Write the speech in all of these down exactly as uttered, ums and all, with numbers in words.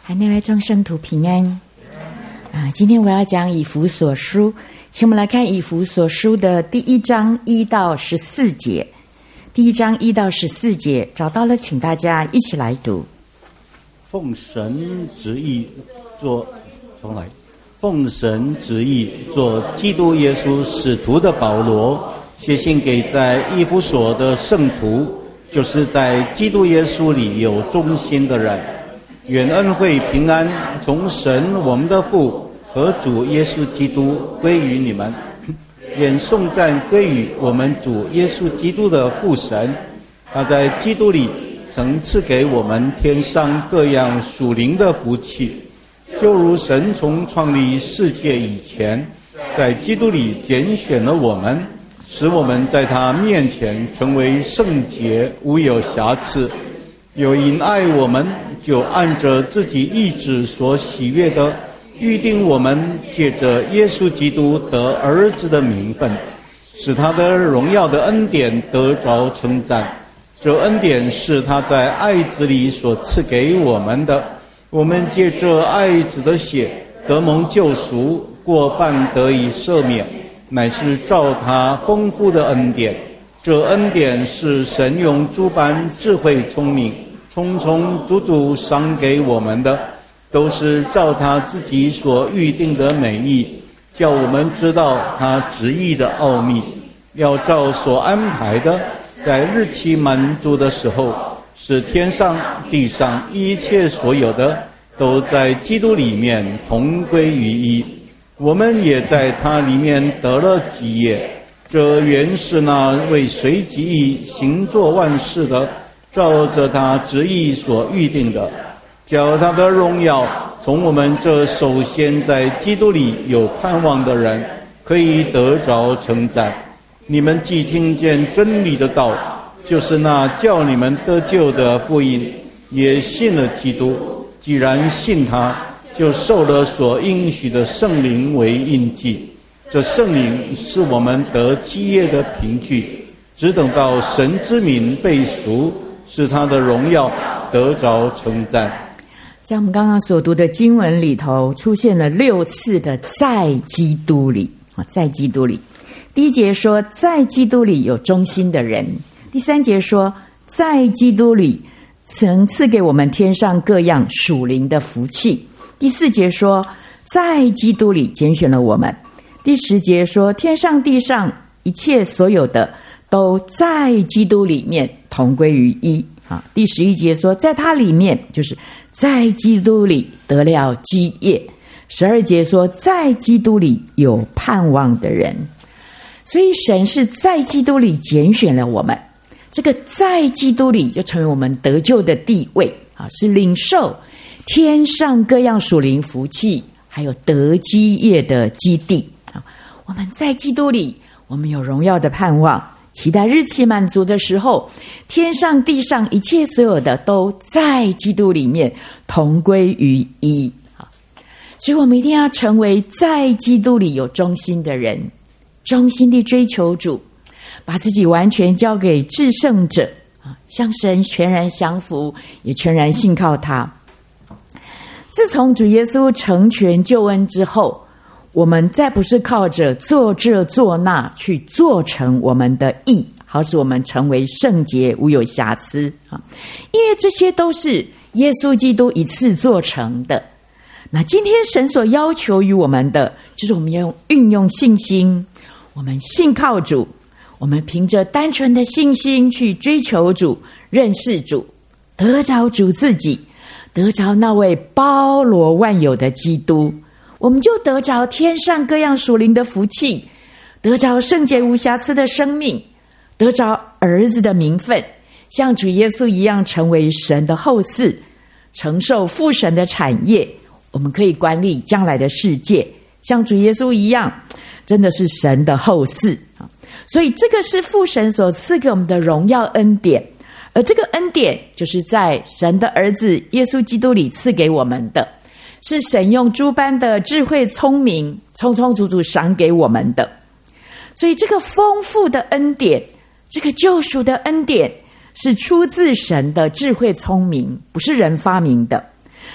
海内外众圣徒平安啊！今天我要讲以弗所书，请我们来看以弗所书的第一章一到十四节。第一章一到十四节找到了，请大家一起来读。 奉神旨意做，重来。奉神旨意做基督耶稣使徒的保罗，写信给在以弗所的圣徒，就是在基督耶稣里有忠心的人。愿恩惠平安从神我们的父和主耶稣基督归于你们。愿颂赞归于我们主耶稣基督的父神，他在基督里曾赐给我们天上各样属灵的福气，就如神从创立世界以前，在基督里拣选了我们，使我们在他面前成为圣洁，无有瑕疵。又因爱我们，就按着自己意志所喜悦的，预定我们借着耶稣基督得儿子的名分，使他的荣耀的恩典得着称赞。这恩典是他在爱子里所赐给我们的，我们借着爱子的血得蒙救赎，过犯得以赦免，乃是照他丰富的恩典。这恩典是神用诸般智慧聪明充充足足赏给我们的，都是照他自己所预定的美意，叫我们知道他旨意的奥秘，要照所安排的，在日期满足的时候，使天上地上一切所有的都在基督里面同归于一。我们也在他里面得了基业，这原是那为随己意行作万事的，照着他旨意所预定的，叫他的荣耀从我们这首先在基督里有盼望的人可以得着称赞。你们既听见真理的道，就是那叫你们得救的福音，也信了基督。既然信他，就受了所应许的圣灵为印记。这圣灵是我们得基业的凭据，只等到神之名被赎，使他的荣耀得着称赞。 在我们刚刚所读的经文里头，出现了六次的在基督里，在基督里。第一节说在基督里有忠心的人，第三节说在基督里曾赐给我们天上各样属灵的福气，第四节说在基督里拣选了我们，第十节说天上地上一切所有的都在基督里面同归于一。啊，第十一节说在他里面，就是在基督里得了基业。十二节说在基督里有盼望的人。所以神是在基督里拣选了我们，这个在基督里就成为我们得救的地位啊，是领受天上各样属灵福气还有得基业的基地啊。我们在基督里，我们有荣耀的盼望，期待日期满足的时候，天上地上一切所有的都在基督里面同归于一啊。所以我们一定要成为在基督里有忠心的人，忠心地追求主，把自己完全交给至圣者啊，向神全然降服，也全然信靠他。自从主耶稣成全救恩之后，我们再不是靠着做这做那去做成我们的义，好使我们成为圣洁无有瑕疵啊，因为这些都是耶稣基督一次做成的。那今天神所要求于我们的，就是我们要运用信心，我们信靠主，我们凭着单纯的信心去追求主，认识主，得着主自己，得着那位包罗万有的基督，我们就得着天上各样属灵的福气，得着圣洁无瑕疵的生命，得着儿子的名分，像主耶稣一样成为神的后嗣，承受父神的产业，我们可以管理将来的世界，像主耶稣一样，真的是神的后嗣。所以这个是父神所赐给我们的荣耀恩典，而这个恩典就是在神的儿子耶稣基督里赐给我们的，是神用诸般的智慧聪明充充足足赏给我们的。所以这个丰富的恩典，这个救赎的恩典，是出自神的智慧聪明，不是人发明的，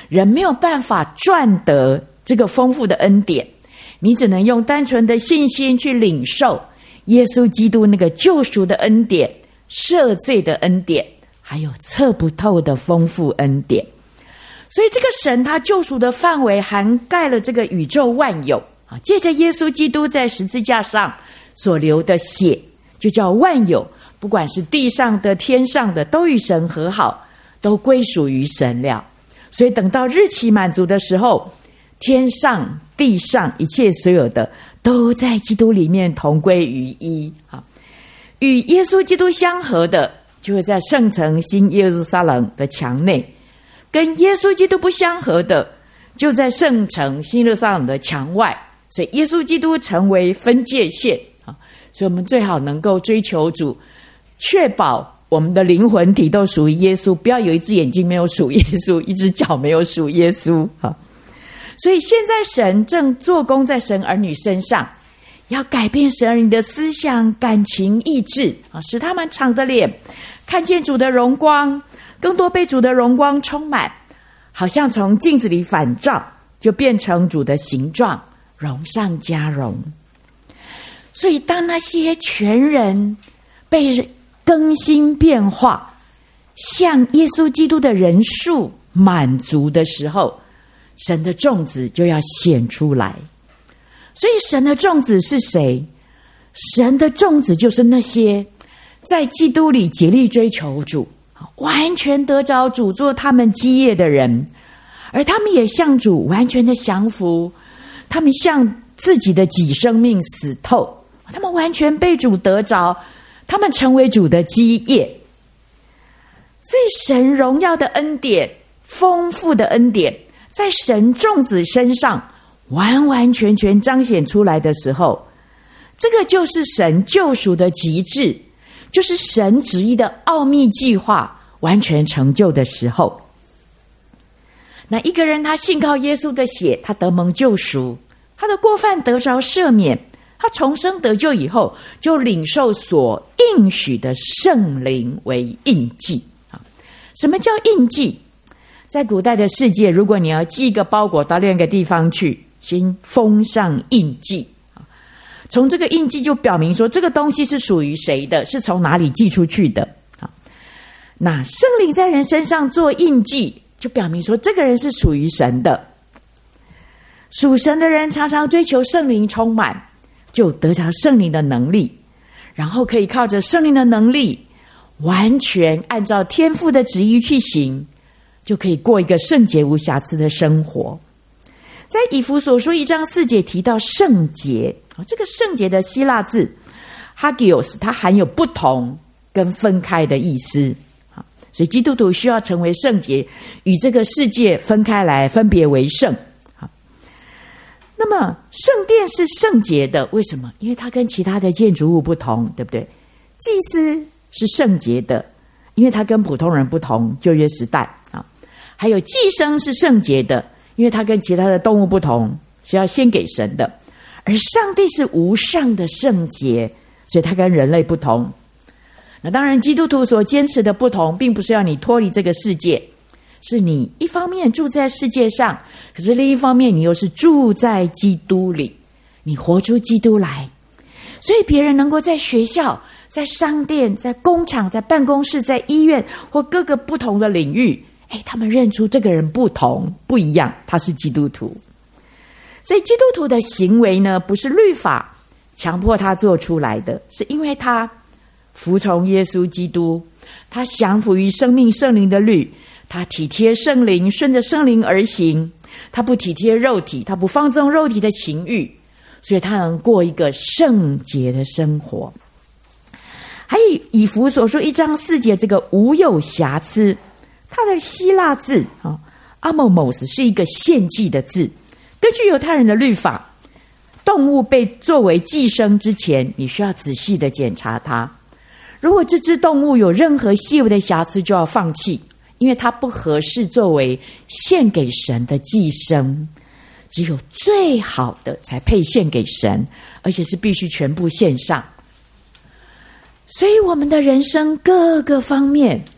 人没有办法赚得这个丰富的恩典，你只能用单纯的信心去领受耶稣基督那个救赎的恩典、赦罪的恩典，还有测不透的丰富恩典。所以这个神他救赎的范围涵盖了这个宇宙万有啊，借着耶稣基督在十字架上所流的血，就叫万有，不管是地上的天上的，都与神和好，都归属于神了。所以等到日期满足的时候，天上地上一切所有的都在基督里面同归于一啊。与耶稣基督相合的，就会在圣城新耶路撒冷的墙内；跟耶稣基督不相合的，就在圣城新耶路撒冷的墙外。所以耶稣基督成为分界线啊。所以我们最好能够追求主，确保我们的灵魂体都属于耶稣，不要有一只眼睛没有属耶稣，一只脚没有属耶稣啊。所以现在神正做工在神儿女身上，要改变神儿女的思想、感情、意志啊，使他们敞着脸看见主的荣光，更多被主的荣光充满，好像从镜子里反照，就变成主的形状，荣上加荣。所以当那些全人被更新变化，像耶稣基督的人数满足的时候，神的种子就要显出来。所以神的种子是谁？神的种子就是那些在基督里竭力追求主，完全得着主做他们基业的人，而他们也向主完全的降服，他们向自己的己生命死透，他们完全被主得着，他们成为主的基业。所以神荣耀的恩典、丰富的恩典在神众子身上完完全全彰显出来的时候，这个就是神救赎的极致，就是神旨意的奥秘计划完全成就的时候。那一个人他信靠耶稣的血，他得蒙救赎，他的过犯得着赦免，他重生得救以后，就领受所应许的圣灵为印记。什么叫印记？在古代的世界，如果你要寄一个包裹到另一个地方去，先封上印记，从这个印记就表明说这个东西是属于谁的，是从哪里寄出去的。那圣灵在人身上做印记，就表明说这个人是属于神的。属神的人常常追求圣灵充满，就得着圣灵的能力，然后可以靠着圣灵的能力完全按照天父的旨意去行，就可以过一个圣洁无瑕疵的生活。在以弗所书一章四节提到圣洁，这个圣洁的希腊字 hagios， 它含有不同跟分开的意思。所以基督徒需要成为圣洁，与这个世界分开来，分别为圣。那么圣殿是圣洁的，为什么？因为它跟其他的建筑物不同，对不对？祭司是圣洁的，因为它跟普通人不同，旧约时代啊。还有祭牲是圣洁的，因为它跟其他的动物不同，是要献给神的。而上帝是无上的圣洁，所以它跟人类不同。那当然基督徒所坚持的不同，并不是要你脱离这个世界，是你一方面住在世界上，可是另一方面你又是住在基督里，你活出基督来。所以别人能够在学校、在商店、在工厂、在办公室、在医院或各个不同的领域，哎，他们认出这个人不同不一样，他是基督徒。所以基督徒的行为呢，不是律法强迫他做出来的，是因为他服从耶稣基督，他降服于生命圣灵的律，他体贴圣灵，顺着圣灵而行，他不体贴肉体，他不放纵肉体的情欲，所以他能过一个圣洁的生活。还有以弗所书一章四节，这个无有瑕疵，它的希腊字啊 ，amomos 是一个献祭的字。根据犹太人的律法，动物被作为祭牲之前，你需要仔细的检查它。如果这只动物有任何细微的瑕疵，就要放弃，因为它不合适作为献给神的祭牲。只有最好的才配献给神，而且是必须全部献上。所以我们的人生各个方面，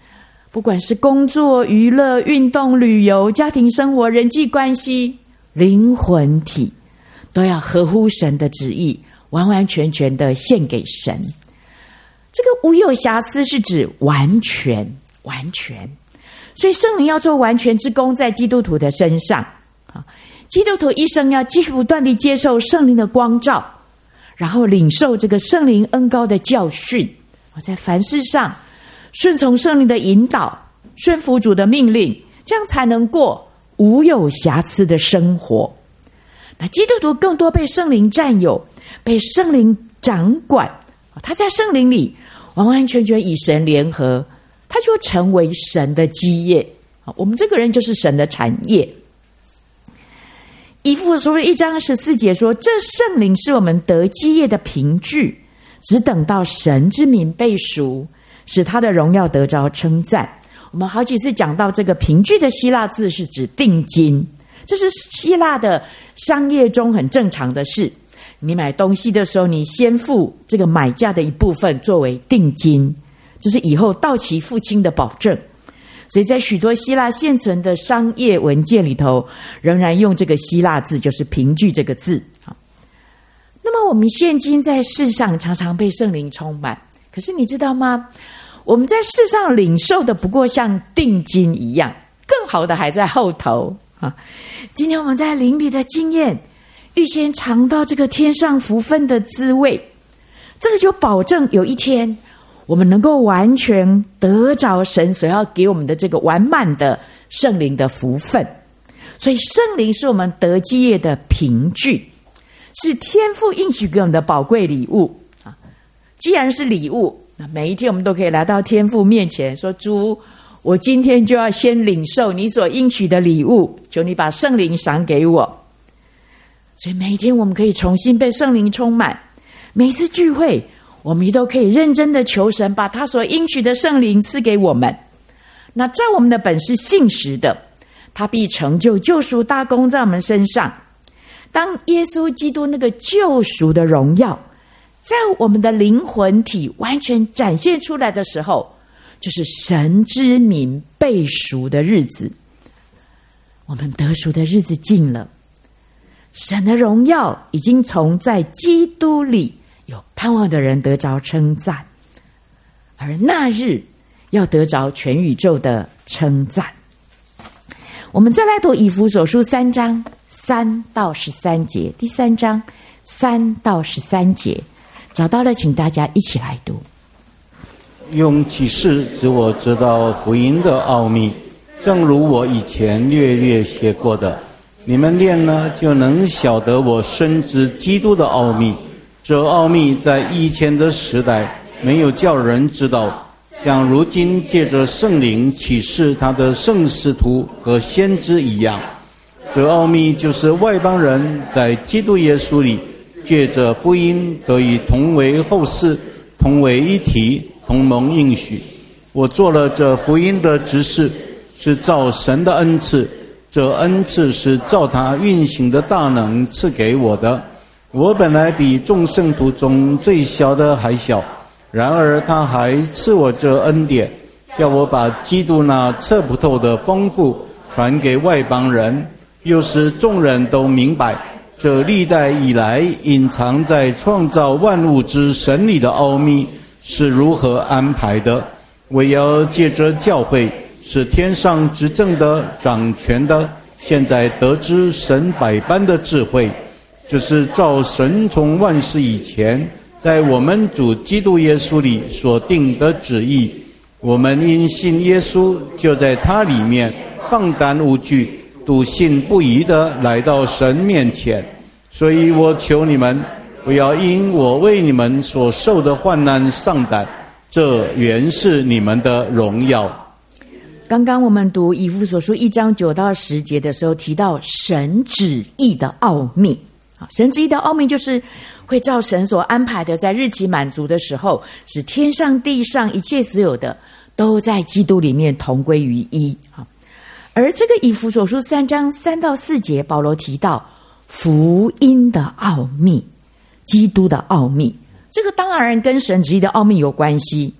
不管是工作、娱乐、运动、旅游、家庭生活、人际关系，灵魂体都要合乎神的旨意，完完全全的献给神。这个无有瑕疵是指完全，完全。所以圣灵要做完全之功在基督徒的身上。基督徒一生要继续不断地接受圣灵的光照，然后领受这个圣灵恩膏的教训，在凡事上顺从圣灵的引导，顺服主的命令，这样才能过无有瑕疵的生活。那基督徒更多被圣灵占有，被圣灵掌管，他在圣灵里完完全全与神联合，他就成为神的基业。我们这个人就是神的产业。以弗所书一章十四节说，这圣灵是我们得基业的凭据，只等到神之名被赎，使他的荣耀得着称赞。我们好几次讲到这个凭据的希腊字是指定金，这是希腊的商业中很正常的事。你买东西的时候，你先付这个买价的一部分作为定金，这是以后到期付清的保证。所以在许多希腊现存的商业文件里头，仍然用这个希腊字，就是凭据这个字。那么我们现今在世上常常被圣灵充满，可是你知道吗？我们在世上领受的不过像定金一样，更好的还在后头啊！今天我们在灵里的经验，预先尝到这个天上福分的滋味，这个就保证有一天我们能够完全得着神所要给我们的这个完满的圣灵的福分。所以圣灵是我们得基业的凭据，是天父应许给我们的宝贵礼物。既然是礼物，那每一天我们都可以来到天父面前说，主，我今天就要先领受你所应许的礼物，求你把圣灵赏给我。所以每一天我们可以重新被圣灵充满，每一次聚会我们都可以认真的求神把他所应许的圣灵赐给我们。那照我们的本是信实的，他必成就救赎大功在我们身上。当耶稣基督那个救赎的荣耀在我们的灵魂体完全展现出来的时候，就是神之民被赎的日子。我们得赎的日子近了，神的荣耀已经从在基督里有盼望的人得着称赞，而那日要得着全宇宙的称赞。我们再来读以弗所书三章三到十三节，第三章三到十三节，找到了请大家一起来读。 用启示使我知道福音的奥秘，正如我以前略略写过的，你们练了就能晓得我深知基督的奥秘。这奥秘在以前的时代没有叫人知道，像如今借着圣灵启示他的圣使徒和先知一样。这奥秘就是外邦人在基督耶稣里借着福音得以同为后嗣，同为一体，同蒙应许。我做了这福音的执事，是照神的恩赐，这恩赐是照他运行的大能赐给我的。我本来比众圣徒中最小的还小，然而他还赐我这恩典，叫我把基督那测不透的丰富传给外邦人，又使众人都明白这历代以来隐藏在创造万物之神里的奥秘是如何安排的。我要借着教会，使天上执政的掌权的现在得知神百般的智慧，就是照神从万世以前在我们主基督耶稣里所定的旨意。我们因信耶稣，就在他里面放胆无惧，笃信不疑地来到神面前。所以我求你们不要因我为你们所受的患难丧胆，这原是你们的荣耀。 刚刚我们读以弗所书一章九到十节的时候，提到神旨意的奥秘。神旨意的奥秘就是会照神所安排的，在日期满足的时候，使天上地上一切所有的都在基督里面同归于一。而这个以弗所书三章三到四节，保罗提到福音的奥秘，基督的奥秘，这个当然跟神旨意的奥秘有关系。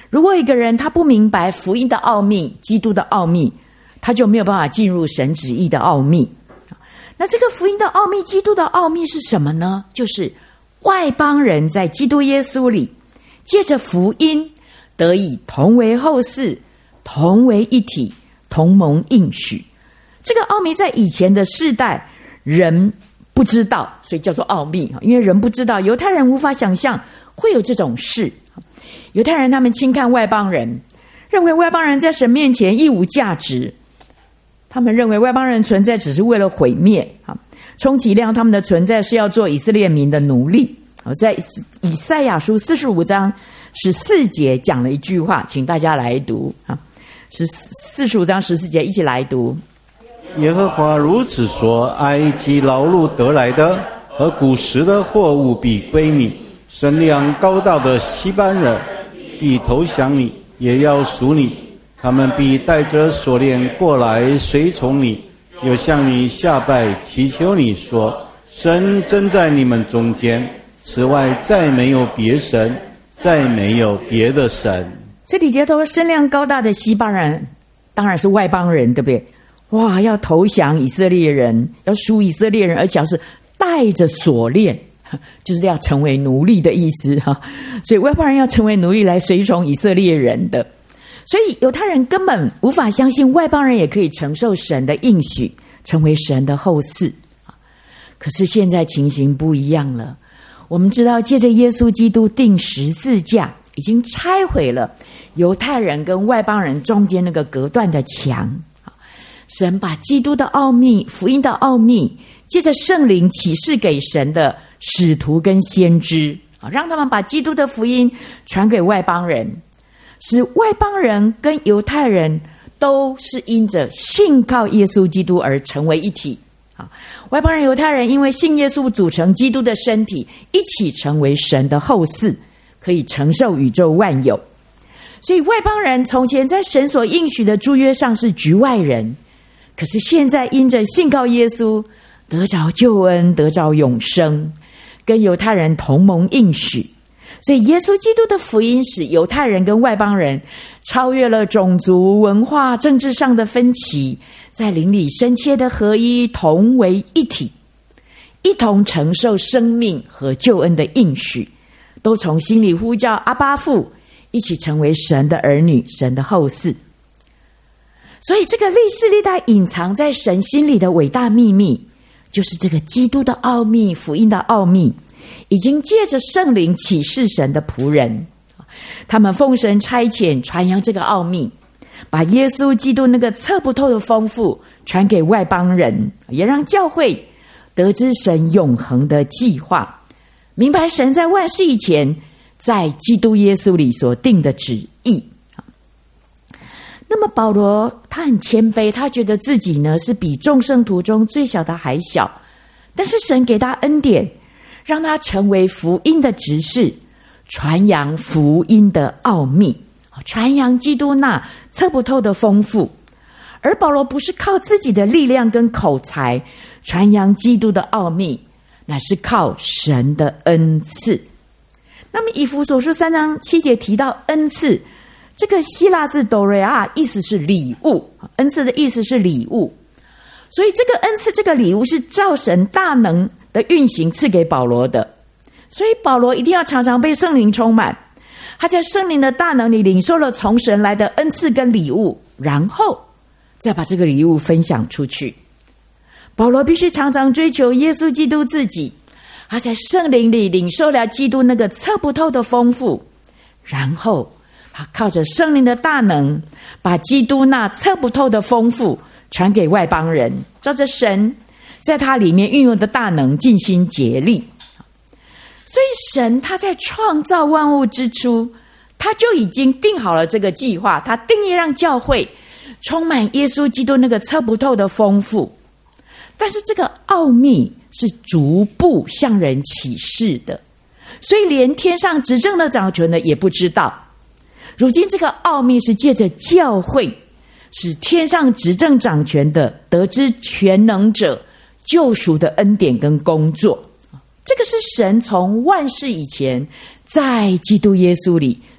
如果一个人他不明白福音的奥秘，基督的奥秘，他就没有办法进入神旨意的奥秘。那这个福音的奥秘，基督的奥秘是什么呢？就是外邦人在基督耶稣里，借着福音得以同为后嗣，同为一体，同蒙应许。这个奥秘在以前的世代人不知道，所以叫做奥秘。因为人不知道，犹太人无法想象会有这种事。犹太人他们轻看外邦人，认为外邦人在神面前一无价值，他们认为外邦人存在只是为了毁灭，充其量他们的存在是要做以色列民的奴隶。在以赛亚书四十五章十四节讲了一句话，请大家来读。四十五章十四节一起来读。 耶和华如此说，埃及劳碌得来的和古时的货物必归你，身量高大的西班人必投降你，也要属你，他们必带着锁链过来随从你，又向你下拜，祈求你说，神真在你们中间，此外再没有别神，再没有别的神。 这里接头身量高大的西巴人当然是外邦人，对不对？哇，要投降以色列人，要属以色列人，而且是带着锁链，就是要成为奴隶的意思哈。所以外邦人要成为奴隶来随从以色列人的，所以犹太人根本无法相信外邦人也可以承受神的应许，成为神的后嗣。可是现在情形不一样了，我们知道借着耶稣基督钉十字架，已经拆毁了犹太人跟外邦人中间那个隔断的墙。神把基督的奥秘，福音的奥秘，借着圣灵启示给神的使徒跟先知，让他们把基督的福音传给外邦人，使外邦人跟犹太人都是因着信靠耶稣基督而成为一体。外邦人犹太人因为信耶稣组成基督的身体，一起成为神的后嗣，可以承受宇宙万有。所以外邦人从前在神所应许的诸约上是局外人，可是现在因着信靠耶稣，得着救恩，得着永生，跟犹太人同蒙应许。所以耶稣基督的福音使犹太人跟外邦人超越了种族、文化、政治上的分歧，在灵里深切的合一，同为一体，一同承受生命和救恩的应许，都从心里呼叫阿爸父，一起成为神的儿女，神的后嗣。所以这个历世历代隐藏在神心里的伟大秘密，就是这个基督的奥秘，福音的奥秘，已经借着圣灵启示神的仆人，他们奉神差遣传扬这个奥秘，把耶稣基督那个测不透的丰富传给外邦人，也让教会得知神永恒的计划，明白神在万世以前在基督耶稣里所定的旨意。那么保罗他很谦卑，他觉得自己呢是比众圣徒中最小的还小，但是神给他恩典，让他成为福音的执事，传扬福音的奥秘，传扬基督那测不透的丰富。而保罗不是靠自己的力量跟口才传扬基督的奥秘，乃是靠神的恩赐。那么以弗所书三章七节提到恩赐，这个希腊字 dorea 意思是礼物，恩赐的意思是礼物，所以这个恩赐，这个礼物是照神大能的运行赐给保罗的。所以保罗一定要常常被圣灵充满，他在圣灵的大能里领受了从神来的恩赐跟礼物，然后再把这个礼物分享出去。保罗必须常常追求耶稣基督自己，他在圣灵里领受了基督那个测不透的丰富，然后他靠着圣灵的大能，把基督那测不透的丰富传给外邦人，照着神在他里面运用的大能尽心竭力。所以神他在创造万物之初，他就已经定好了这个计划，他定义让教会充满耶稣基督那个测不透的丰富。但是这个奥秘是逐步向人启示的，所以连天上执政的掌权的也不知道。如今这个奥秘是借着教会，使天上执政掌权的得知全能者救赎的恩典跟工作。这个是神从万世以前在基督耶稣里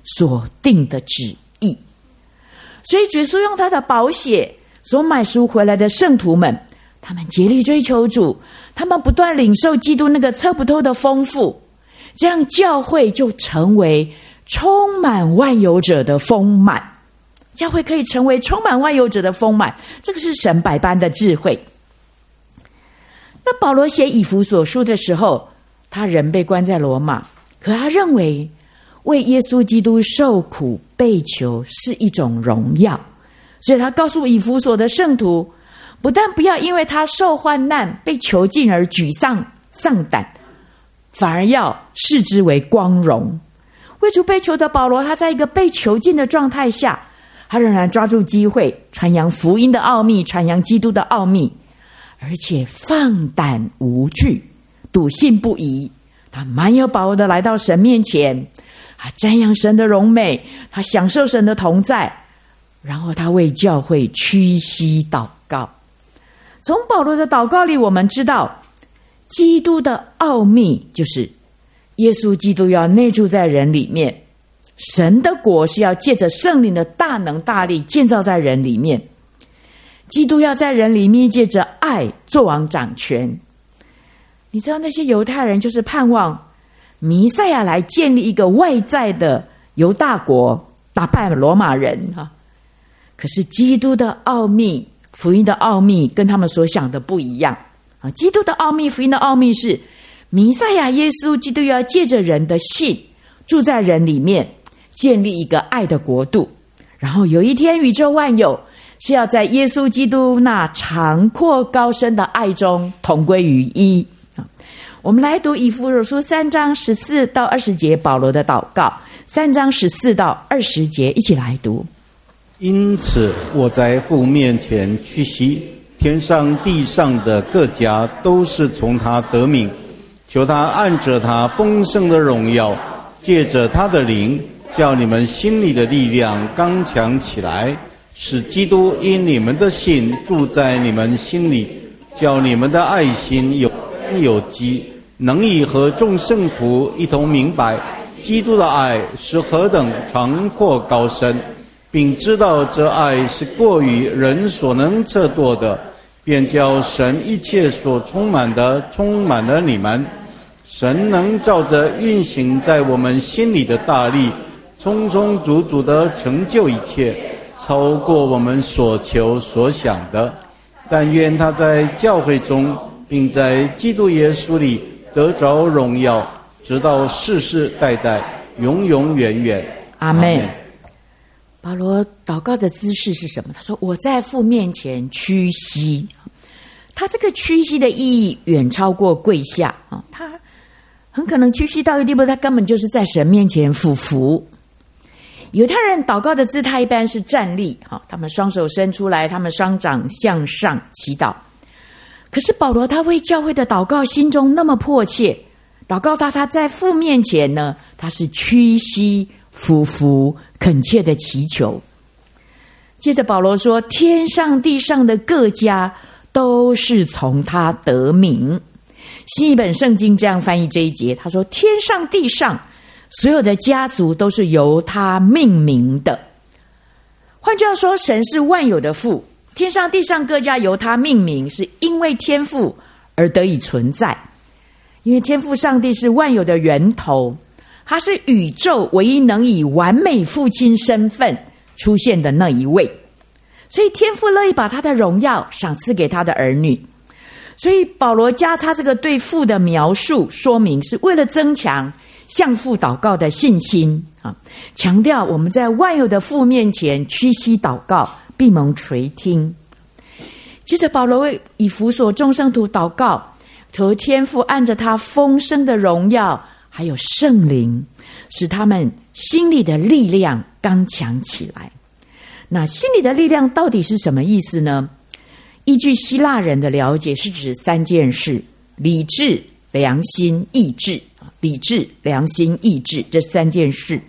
所定的旨意。所以耶稣用他的宝血所买赎回来的圣徒们，他们竭力追求主，他们不断领受基督那个测不透的丰富，这样教会就成为充满万有者的丰满。教会可以成为充满万有者的丰满，这个是神百般的智慧。那保罗写以弗所书的时候，他人被关在罗马，可他认为为耶稣基督受苦被囚是一种荣耀，所以他告诉以弗所的圣徒，不但不要因为他受患难被囚禁而沮丧丧胆，反而要视之为光荣。为主被囚的保罗，他在一个被囚禁的状态下，他仍然抓住机会传扬福音的奥秘，传扬基督的奥秘，而且放胆无惧，笃信不疑。他满有把握的来到神面前，他瞻仰神的荣美，他享受神的同在，然后他为教会屈膝祷告。从保罗的祷告里，我们知道基督的奥秘就是耶稣基督要内住在人里面，神的国是要借着圣灵的大能大力建造在人里面，基督要在人里面借着爱作王掌权。你知道那些犹太人就是盼望弥赛亚来建立一个外在的犹大国，打败罗马人哈。可是基督的奥秘，福音的奥秘跟他们所想的不一样啊！基督的奥秘，福音的奥秘是弥赛亚耶稣基督要借着人的信住在人里面，建立一个爱的国度，然后有一天宇宙万有是要在耶稣基督那长阔高深的爱中同归于一。我们来读以弗所书三章十四到二十节保罗的祷告，三章十四到二十节一起来读。 因此我在父面前屈膝，天上地上的各家都是从他得名，求他按着他丰盛的荣耀，借着他的灵，叫你们心里的力量刚强起来，使基督因你们的信住在你们心里，叫你们的爱心有根有基，能以和众圣徒一同明白基督的爱是何等长阔高深，并知道这爱是过于人所能测度的，便叫神一切所充满的充满了你们。神能照着运行在我们心里的大力，充充足足地成就一切，超过我们所求所想的。但愿他在教会中，并在基督耶稣里得着荣耀，直到世世代代，永永远远。 阿们。保罗祷告的姿势是什么？他说我在父面前屈膝。他这个屈膝的意义远超过跪下，他很可能屈膝到一地步，他根本就是在神面前俯伏。犹太人祷告的姿态一般是站立，他们双手伸出来，他们双掌向上祈祷。可是保罗他为教会的祷告心中那么迫切，祷告到他在父面前呢，他是屈膝俯伏恳切的祈求。接着保罗说，天上地上的各家都是从他得名。新译本圣经这样翻译这一节，他说天上地上所有的家族都是由他命名的。换句话说，神是万有的父，天上地上各家由他命名，是因为天父而得以存在。因为天父上帝是万有的源头，他是宇宙唯一能以完美父亲身份出现的那一位，所以天父乐意把他的荣耀赏赐给他的儿女。所以保罗加插这个对父的描述说明，是为了增强向父祷告的信心啊，强调我们在万有的父面前屈膝祷告，必蒙垂听。接着保罗为以弗所众圣徒祷告，求天父按着他丰盛的荣耀还有圣灵，使他们心里的力量刚强起来。那心里的力量到底是什么意思呢？依据希腊人的了解，是指三件事：理智、良心、意志。理智、良心、意志，这三件事。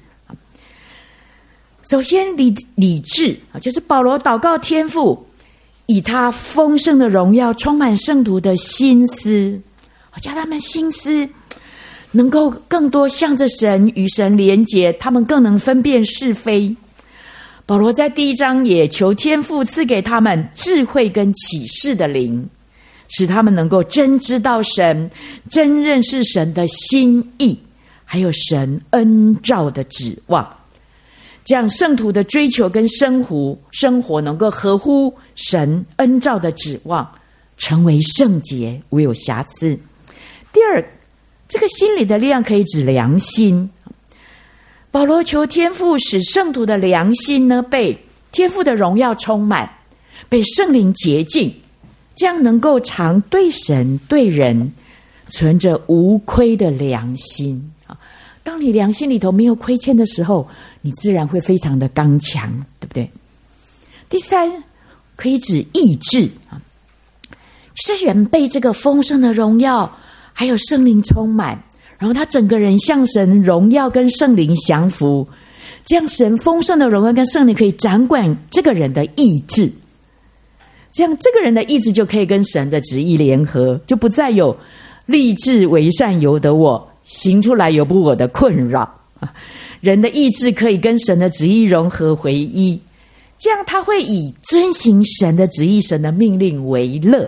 首先理理智，就是保罗祷告天父以他丰盛的荣耀充满圣徒的心思，叫他们心思能够更多向着神，与神连结，他们更能分辨是非。保罗在第一章也求天父赐给他们智慧跟启示的灵，使他们能够真知道神，真认识神的心意，还有神恩召的指望。这样圣徒的追求跟生活生活能够合乎神恩召的指望，成为圣洁，无有瑕疵。第二，这个心里的力量可以指良心。保罗求天父使圣徒的良心呢，被天父的荣耀充满，被圣灵洁净，这样能够常对神对人存着无亏的良心。当你良心里头没有亏欠的时候，你自然会非常的刚强，对不对？第三，可以指意志，是人被这个丰盛的荣耀还有圣灵充满，然后他整个人向神荣耀跟圣灵降服，这样神丰盛的荣耀跟圣灵可以掌管这个人的意志，这样这个人的意志就可以跟神的旨意联合，就不再有立志为善由得我，行出来由不我的困扰。人的意志可以跟神的旨意融合为一，这样他会以遵行神的旨意、神的命令为乐。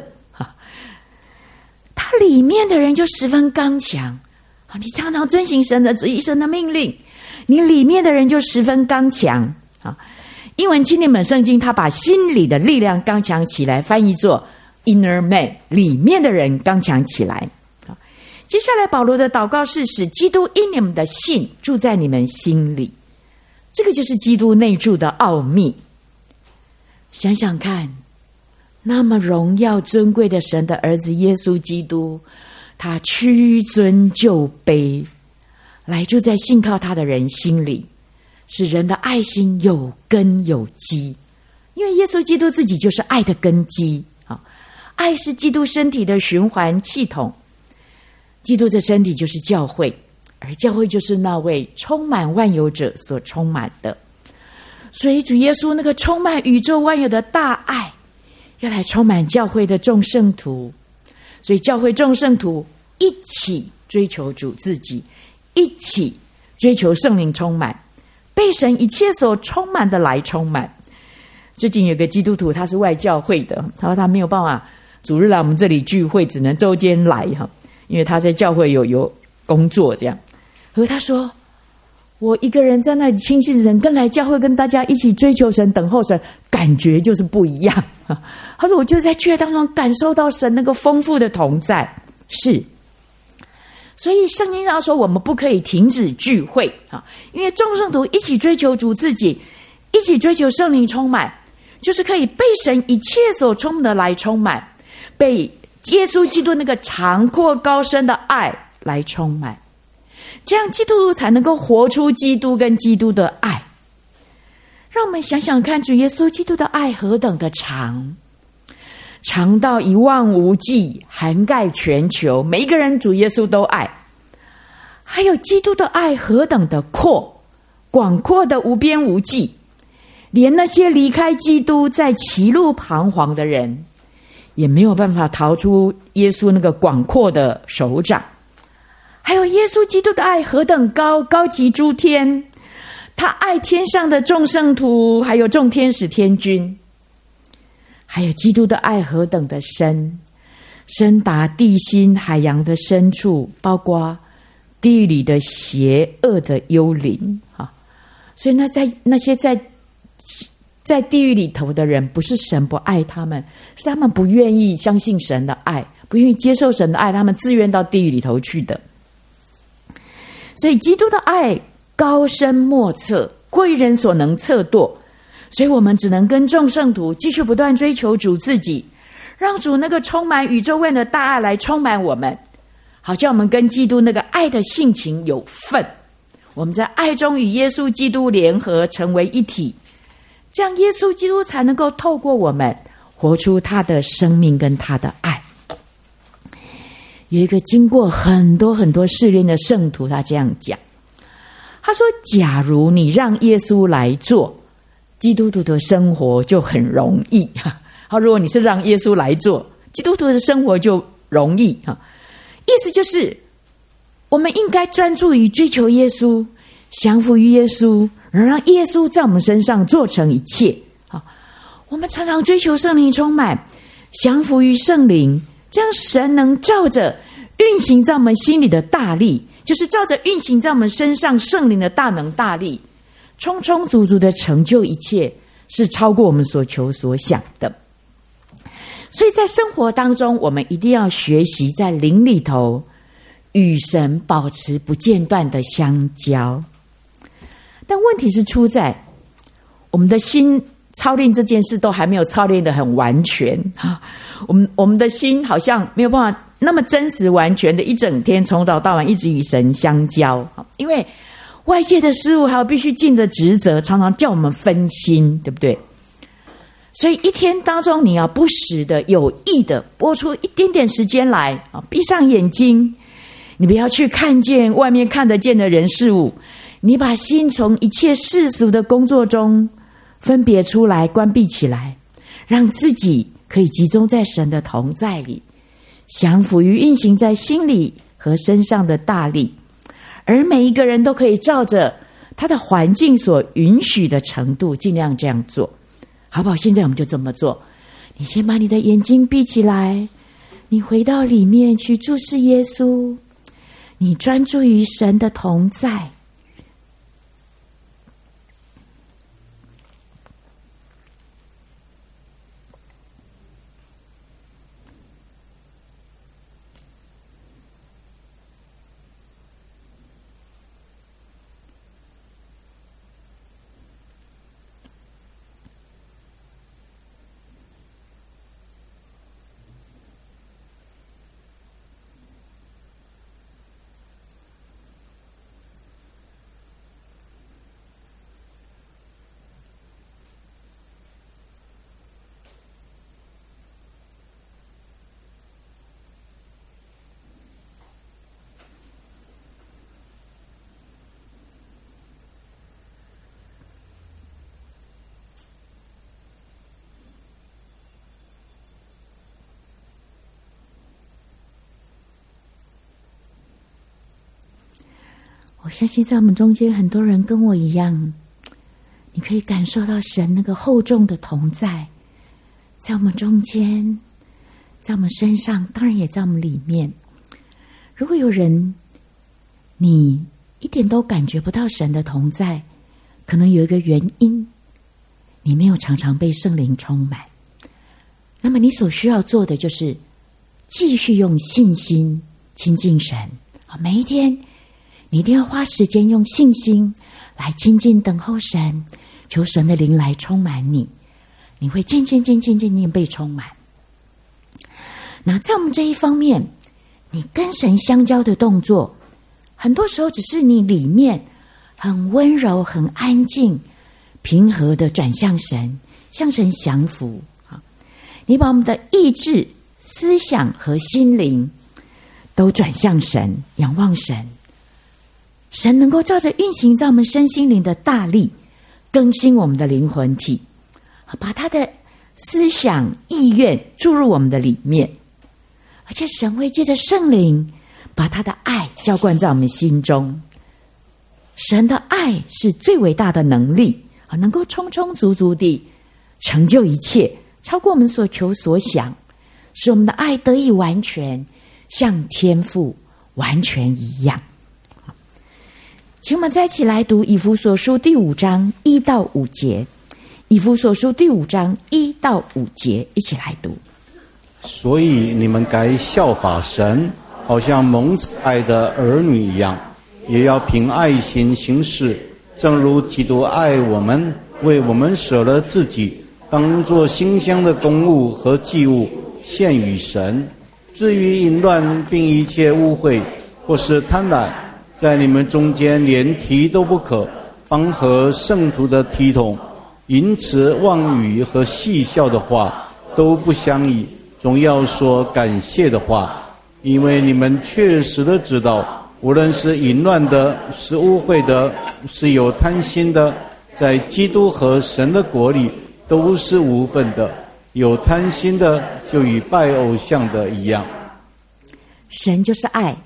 他里面的人就十分刚强，你常常遵行神的旨意、神的命令，你里面的人就十分刚强。英文青年本圣经他把心里的力量刚强起来翻译作 inner man， 里面的人刚强起来。接下来保罗的祷告是使基督因你们的信住在你们心里，这个就是基督内住的奥秘。想想看，那么荣耀尊贵的神的儿子耶稣基督，他屈尊就卑，来住在信靠他的人心里，使人的爱心有根有基。因为耶稣基督自己就是爱的根基，爱是基督身体的循环系统，基督的身体就是教会，而教会就是那位充满万有者所充满的。所以主耶稣那个充满宇宙万有的大爱，要来充满教会的众圣徒。所以教会众圣徒一起追求主自己，一起追求圣灵充满，被神一切所充满的来充满。最近有个基督徒，他是外教会的，他说他没有办法主日来我们这里聚会，只能周间来，因为他在教会有有工作这样。可是他说，我一个人在那里亲近神，跟来教会跟大家一起追求神等候神，感觉就是不一样。他说我就在聚会当中感受到神那个丰富的同在。是，所以圣经上说我们不可以停止聚会，因为众圣徒一起追求主自己，一起追求圣灵充满，就是可以被神一切所充满的来充满，被耶稣基督那个长阔高深的爱来充满，这样基督徒才能够活出基督跟基督的爱。让我们想想看，主耶稣基督的爱何等的长，长到一望无际，涵盖全球，每一个人主耶稣都爱。还有基督的爱何等的阔，广阔的无边无际，连那些离开基督在歧路彷徨的人也没有办法逃出耶稣那个广阔的手掌。还有耶稣基督的爱何等高，高及诸天，他爱天上的众圣徒，还有众天使天君。还有基督的爱何等的深，深达地心海洋的深处，包括地狱里的邪恶的幽灵。所以那在那些在在地狱里头的人，不是神不爱他们，是他们不愿意相信神的爱，不愿意接受神的爱，他们自愿到地狱里头去的。所以基督的爱高深莫测，过于人所能测度，所以我们只能跟众圣徒继续不断追求主自己，让主那个充满宇宙万的大爱来充满我们，好叫我们跟基督那个爱的性情有份，我们在爱中与耶稣基督联合成为一体，这样耶稣基督才能够透过我们活出他的生命跟他的爱。有一个经过很多很多试炼的圣徒，他这样讲，他说假如你让耶稣来做，基督徒的生活就很容易。好，如果你是让耶稣来做，基督徒的生活就容易。意思就是我们应该专注于追求耶稣，降服于耶稣，而让耶稣在我们身上做成一切。好，我们常常追求圣灵充满，降服于圣灵，这样神能照着运行在我们心里的大力，就是照着运行在我们身上圣灵的大能大力，充充足足的成就一切，是超过我们所求所想的。所以在生活当中，我们一定要学习在灵里头与神保持不间断的相交。但问题是出在我们的心操练这件事都还没有操练得很完全，我们我们的心好像没有办法那么真实完全的一整天从早到晚一直与神相交，因为外界的事物还有必须尽的职责常常叫我们分心，对不对？所以一天当中你要不时的有意的拨出一点点时间来，闭上眼睛，你不要去看见外面看得见的人事物，你把心从一切世俗的工作中分别出来，关闭起来，让自己可以集中在神的同在里，降服于运行在心里和身上的大力，而每一个人都可以照着他的环境所允许的程度尽量这样做，好不好？现在我们就这么做。你先把你的眼睛闭起来，你回到里面去注视耶稣，你专注于神的同在。我相信在我们中间很多人跟我一样，你可以感受到神那个厚重的同在，在我们中间，在我们身上，当然也在我们里面。如果有人你一点都感觉不到神的同在，可能有一个原因，你没有常常被圣灵充满。那么你所需要做的就是继续用信心亲近神。每一天你一定要花时间用信心来亲近等候神，求神的灵来充满你，你会渐渐渐渐渐渐被充满。那在我们这一方面，你跟神相交的动作，很多时候只是你里面很温柔很安静平和的转向神，向神降服。你把我们的意志思想和心灵都转向神，仰望神，神能够照着运行在我们身心灵的大力更新我们的灵魂体，把他的思想意愿注入我们的里面，而且神会借着圣灵把他的爱浇灌在我们心中。神的爱是最伟大的能力，能够充充足足地成就一切，超过我们所求所想，使我们的爱得以完全，像天父完全一样。请我们再一起来读以弗所书第五章一到五节。以弗所书第五章一到五节，一起来读。 所以你们该效法神，好像蒙爱的儿女一样，也要凭爱心行事，正如基督爱我们，为我们舍了自己，当作馨香的供物和祭物献与神。至于淫乱并一切污秽或是贪婪，在你们中间连提都不可，方和圣徒的体统，淫词妄语和戏笑的话都不相宜，总要说感谢的话，因为你们确实的知道，无论是淫乱的，是污秽的，是有贪心的，在基督和神的国里都是无分的。有贪心的就与拜偶像的一样。 神就是爱，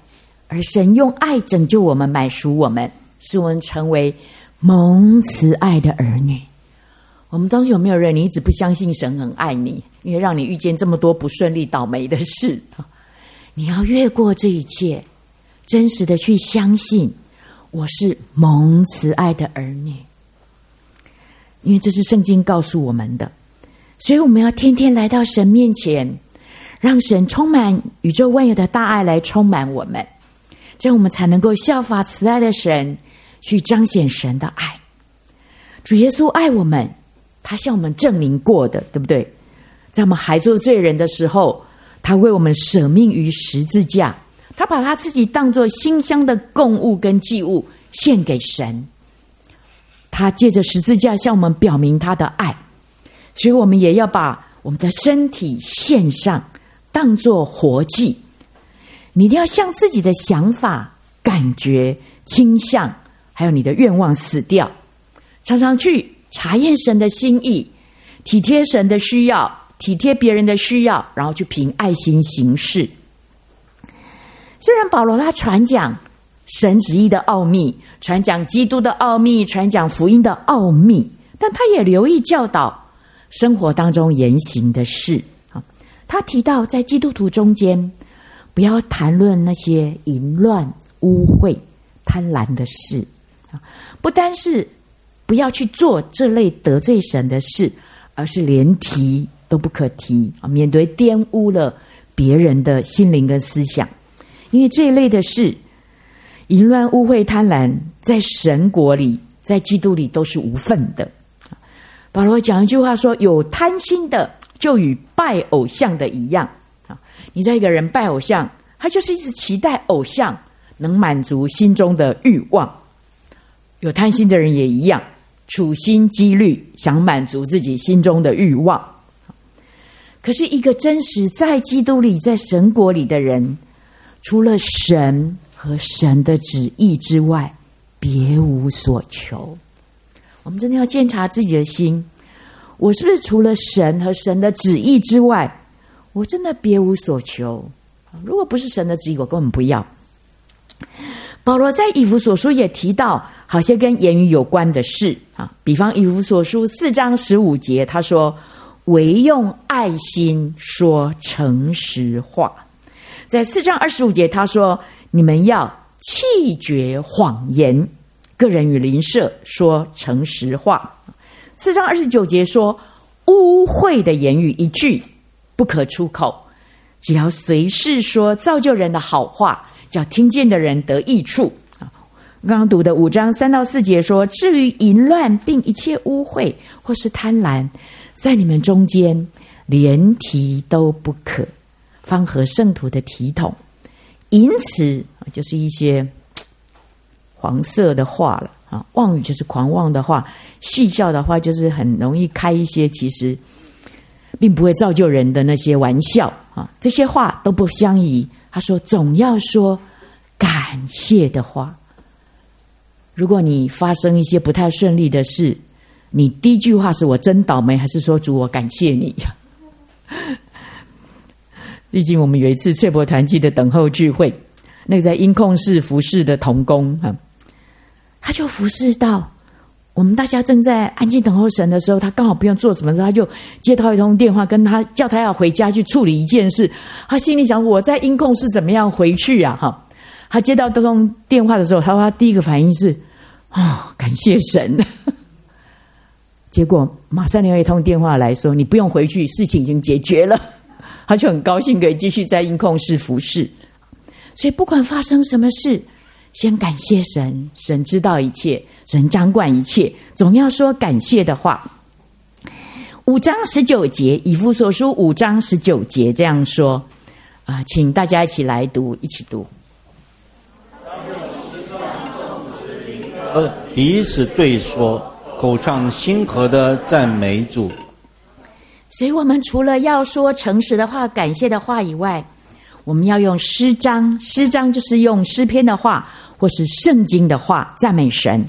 而神用爱拯救我们，买赎我们，使我们成为蒙慈爱的儿女。我们当中有没有人，你一直不相信神很爱你，因为让你遇见这么多不顺利倒霉的事？你要越过这一切，真实的去相信我是蒙慈爱的儿女，因为这是圣经告诉我们的。所以我们要天天来到神面前，让神充满宇宙万有的大爱来充满我们，这样我们才能够效法慈爱的神，去彰显神的爱。主耶稣爱我们，他向我们证明过的，对不对？在我们还做罪人的时候，他为我们舍命于十字架，他把他自己当作馨香的供物跟祭物献给神，他借着十字架向我们表明他的爱。所以我们也要把我们的身体献上，当作活祭。你一定要向自己的想法、感觉、倾向还有你的愿望死掉，常常去查验神的心意，体贴神的需要，体贴别人的需要，然后去凭爱心行事。虽然保罗他传讲神旨意的奥秘，传讲基督的奥秘，传讲福音的奥秘，但他也留意教导生活当中言行的事。他提到在基督徒中间，不要谈论那些淫乱、污秽、贪婪的事，不单是不要去做这类得罪神的事，而是连提都不可提，免得玷污了别人的心灵跟思想。因为这一类的事，淫乱、污秽、贪婪，在神国里，在基督里都是无份的。保罗讲一句话说，有贪心的就与拜偶像的一样。你在一个人拜偶像，他就是一直期待偶像能满足心中的欲望。有贪心的人也一样，处心积虑想满足自己心中的欲望。可是一个真实在基督里，在神国里的人，除了神和神的旨意之外，别无所求。我们真的要检查自己的心，我是不是除了神和神的旨意之外，我真的别无所求？如果不是神的旨意，我根本不要。保罗在以弗所书也提到好些跟言语有关的事啊，比方以弗所书四章十五节，他说唯用爱心说诚实话。在四章二十五节他说你们要弃绝谎言，个人与邻舍说诚实话。四章二十九节说污秽的言语一句不可出口，只要随时说造就人的好话，叫听见的人得益处。刚刚读的五章三到四节说，至于淫乱并一切污秽或是贪婪，在你们中间连提都不可，方合圣徒的体统。淫词就是一些黄色的话了啊，妄语就是狂妄的话，戏笑的话就是很容易开一些其实并不会造就人的那些玩笑啊，这些话都不相宜。他说总要说感谢的话。如果你发生一些不太顺利的事，你第一句话是我真倒霉，还是说主我感谢你？最近我们有一次翠柏团契的等候聚会，那个在音控室服侍的同工啊，他就服侍到我们大家正在安静等候神的时候，他刚好不用做什么事，他就接到一通电话，跟他叫他要回家去处理一件事。他心里想我在音控室怎么样回去啊？哈，他接到这通电话的时候，他说他第一个反应是哦，感谢神。结果马上另外一通电话来说你不用回去，事情已经解决了。他就很高兴可以继续在音控室服侍。所以不管发生什么事，先感谢神，神知道一切，神掌管一切，总要说感谢的话。五章十九节，以弗所书五章十九节这样说啊、呃，请大家一起来读，一起读。 呃，彼此对说，口唱心和的赞美主。 所以我们除了要说诚实的话、感谢的话以外，我们要用诗章，诗章就是用诗篇的话或是圣经的话赞美神。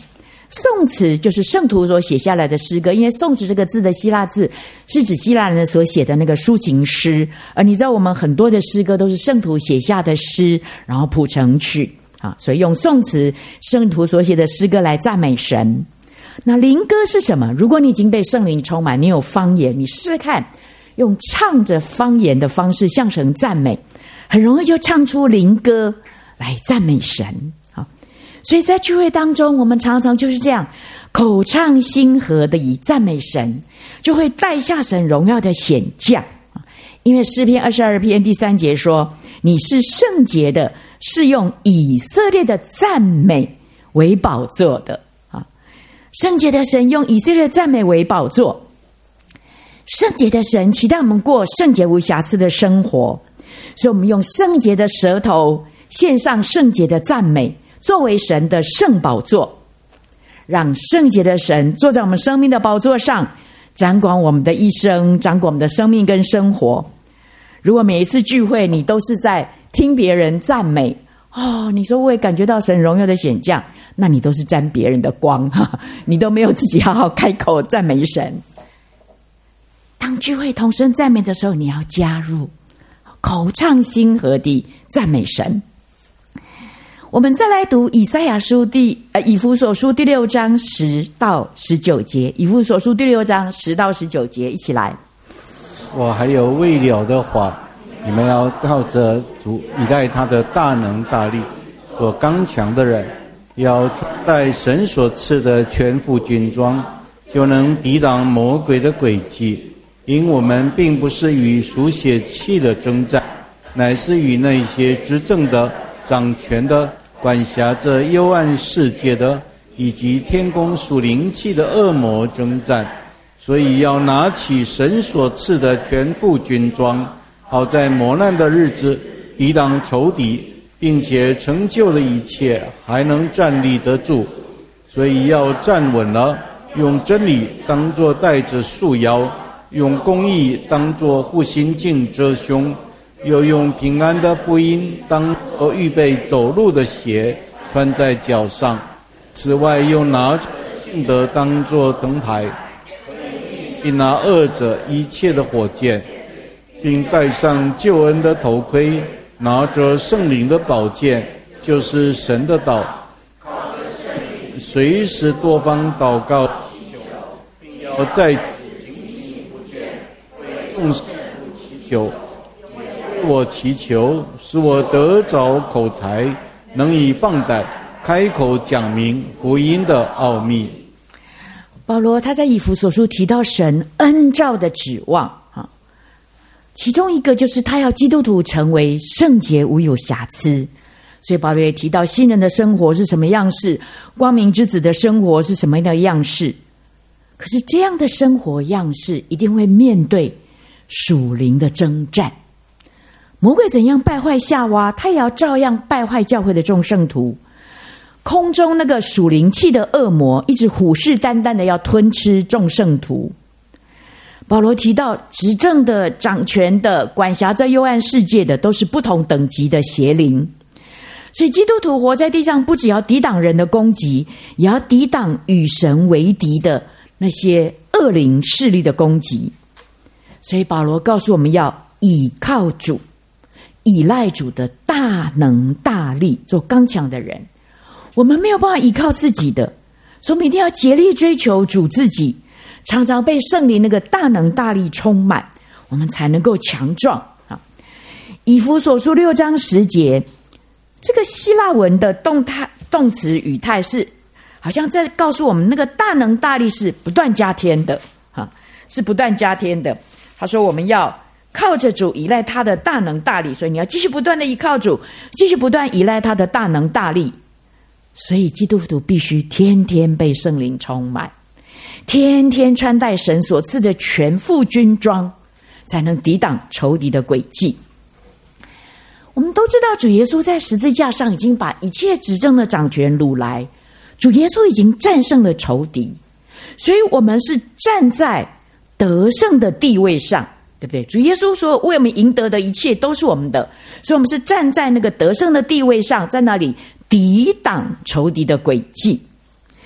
颂词就是圣徒所写下来的诗歌，因为颂词这个字的希腊字是指希腊人所写的那个抒情诗，而你知道我们很多的诗歌都是圣徒写下的诗，然后谱成曲啊，所以用颂词圣徒所写的诗歌来赞美神。那灵歌是什么？如果你已经被圣灵充满，你有方言，你试试看用唱着方言的方式向神赞美，很容易就唱出灵歌来赞美神。好，所以在聚会当中，我们常常就是这样口唱心和的以赞美神，就会带下神荣耀的显降。因为诗篇二十二篇第三节说，你是圣洁的，是用以色列的赞美为宝座的。圣洁的神用以色列的赞美为宝座，圣洁的神期待我们过圣洁无瑕疵的生活，所以我们用圣洁的舌头献上圣洁的赞美，作为神的圣宝座，让圣洁的神坐在我们生命的宝座上，掌管我们的一生，掌管我们的生命跟生活。如果每一次聚会你都是在听别人赞美，哦，你说我也感觉到神荣耀的显降，那你都是沾别人的光哈，你都没有自己好好开口赞美神。当聚会同声赞美的时候，你要加入口唱心和地赞美神。我们再来读以赛亚书第呃以弗所书第六章十到十九节，以弗所书第六章十到十九节，一起来。 我还有未了的话，你们要靠着主依赖他的大能大力，做刚强的人，要穿戴神所赐的全副军装，就能抵挡魔鬼的诡计。因我们并不是与属血气的征战，乃是与那些执政的、掌权的、管辖着幽暗世界的，以及天宫属灵气的恶魔征战。所以要拿起神所赐的全副军装，好在磨难的日子抵挡仇敌，并且成就了一切，还能站立得住。所以要站稳了，用真理当作带着束腰，用公义当作护心镜遮胸，又用平安的福音当作预备走路的鞋穿在脚上。此外又拿信德当作灯牌，并拿恶者一切的火箭，并戴上救恩的头盔，拿着圣灵的宝剑，就是神的道，随时多方祷告，并要在众圣祈求，我祈求，使我得着口才，能以放胆开口讲明福音的奥秘。 保罗他在以弗所书提到神恩召的指望，其中一个就是他要基督徒成为圣洁无有瑕疵。所以保罗也提到新人的生活是什么样式，光明之子的生活是什么样的样式。可是这样的生活样式一定会面对属灵的征战。魔鬼怎样败坏夏娃，他也要照样败坏教会的众圣徒。空中那个属灵气的恶魔一直虎视眈眈的要吞吃众圣徒。保罗提到执政的、掌权的、管辖着幽暗世界的，都是不同等级的邪灵。所以基督徒活在地上，不只要抵挡人的攻击，也要抵挡与神为敌的那些恶灵势力的攻击。所以保罗告诉我们要倚靠主，依赖主的大能大力，做刚强的人。我们没有办法依靠自己的，所以我们一定要竭力追求主自己，常常被圣灵那个大能大力充满，我们才能够强壮。以弗所书六章十节，这个希腊文的动态动词语态是好像在告诉我们，那个大能大力是不断加添的，是不断加添的。他说我们要靠着主，依赖他的大能大力，所以你要继续不断的依靠主，继续不断依赖他的大能大力。所以基督徒必须天天被圣灵充满，天天穿戴神所赐的全副军装，才能抵挡仇敌的诡计。我们都知道主耶稣在十字架上已经把一切执政的掌权掳来，主耶稣已经战胜了仇敌，所以我们是站在得胜的地位上，对不对？主耶稣说为我们赢得的一切都是我们的，所以我们是站在那个得胜的地位上，在那里抵挡仇敌的诡计。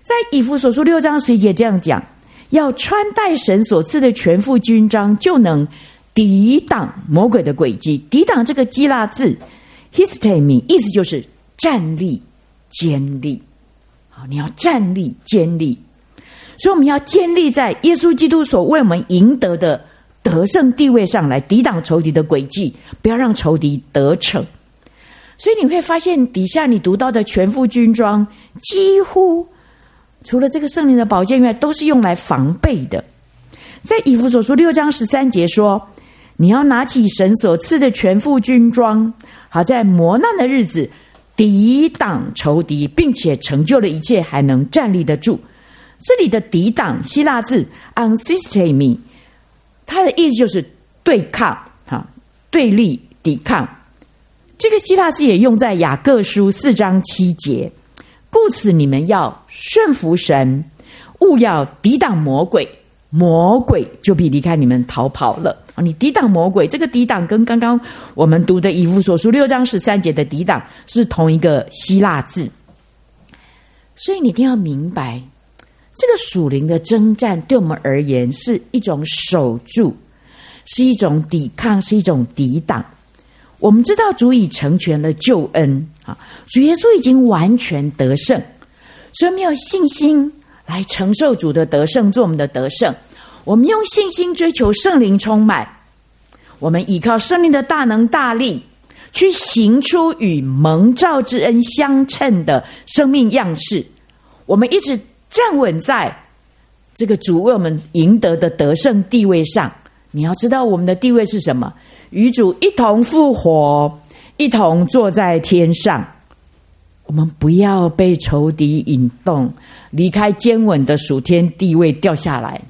在以弗所书六章十一节这样讲，要穿戴神所赐的全副军装，就能抵挡魔鬼的诡计。抵挡这个希腊字 histemi 意思就是站立坚立。好，你要站立坚立，所以我们要建立在耶稣基督所为我们赢得的得胜地位上来抵挡仇敌的诡计，不要让仇敌得逞。所以你会发现底下你读到的全副军装几乎除了这个圣灵的宝剑外，都是用来防备的。在以弗所书六章十三节说，你要拿起神所赐的全副军装，好在磨难的日子抵挡仇敌，并且成就了一切，还能站立得住。这里的抵挡希腊字 ansistemi， 它的意思就是对抗，对立抵抗。这个希腊字也用在雅各书四章七节，故此你们要顺服神，务要抵挡魔鬼，魔鬼就必离开你们逃跑了。你抵挡魔鬼，这个抵挡跟刚刚我们读的以弗所书六章十三节的抵挡是同一个希腊字。所以你一定要明白，这个属灵的征战对我们而言是一种守住，是一种抵抗，是一种抵挡。我们知道主已成全了救恩，主耶稣已经完全得胜，所以我们有信心来承受主的得胜，做我们的得胜。我们用信心追求圣灵充满，我们依靠圣灵的大能大力，去行出与蒙召之恩相称的生命样式。我们一直站稳在这个主为我们赢得的得胜地位上。你要知道我们的地位是什么？与主一同复活，一同坐在天上。我们不要被仇敌引动，离开坚稳的属天地位掉下来。